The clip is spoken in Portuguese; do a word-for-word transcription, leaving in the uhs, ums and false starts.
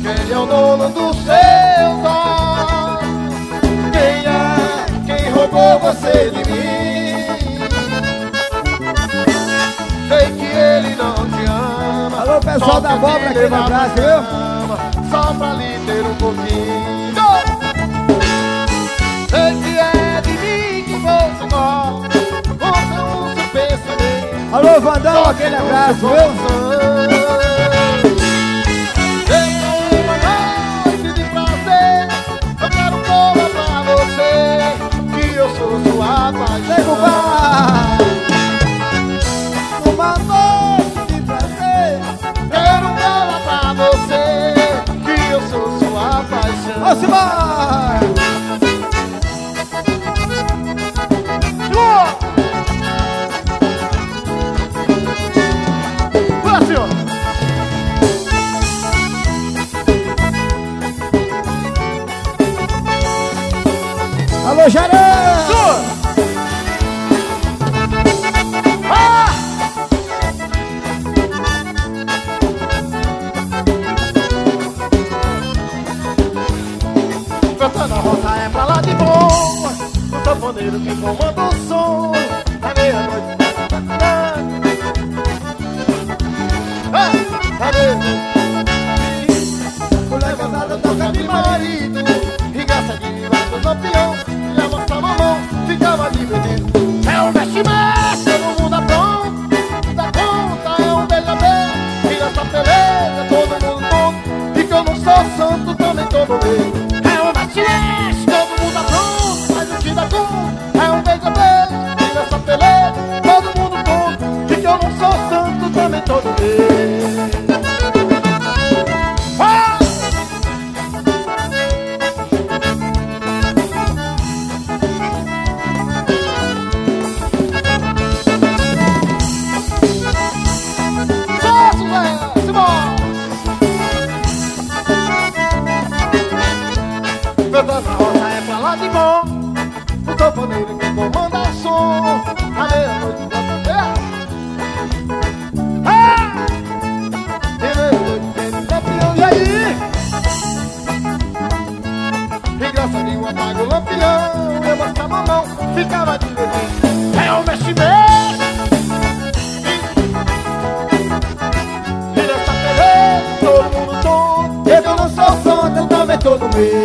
Quem é o dono dos seus olhos? Quem é? Quem roubou você de mim? Sei que ele não te ama. Alô, pessoal da abóbora, aquele abraço, viu? Só pra lhe ter um pouquinho. Sei que é de mim que você gosta. Você usa o pensamento. Alô, Vandão, aquele abraço, viu? Nego vai. Uma noite de prazer. Quero falar pra você que eu sou sua paixão. Vamos embora. Pula, senhor. Alô, Jarão. Cantando a roça é pra lá de boa. O sanfoneiro que comanda o som. À meia-noite à meia-noite mulher casada toca de marido. E gasta de lá do lampião. E a moça mamão ficava divertido. É um mexe-mexe, todo mundo apronta. Da conta é um beija-beija. E nessa peleja todo mundo bom. E que eu não sou santo também tô no meio. Mexe, todo mundo apronta, mas o que dá conta é um beija-beija. E nessa peleja, todo mundo conta. E que eu não sou santo, também todo mês. Ah! Só sucesso, bom! Cantando a roça é pra lá de bom. O sanfoneiro que comanda o som. À meia-noite da bandeira. Ah! E meia-noite tem lampião. E aí? E graça de um apaga o lampião. Eu mostrava a mão, ficava divertido. É o mexe-mexe. E nessa peleja todo mundo tonto. Eu não sou santo, eu também tô no meio.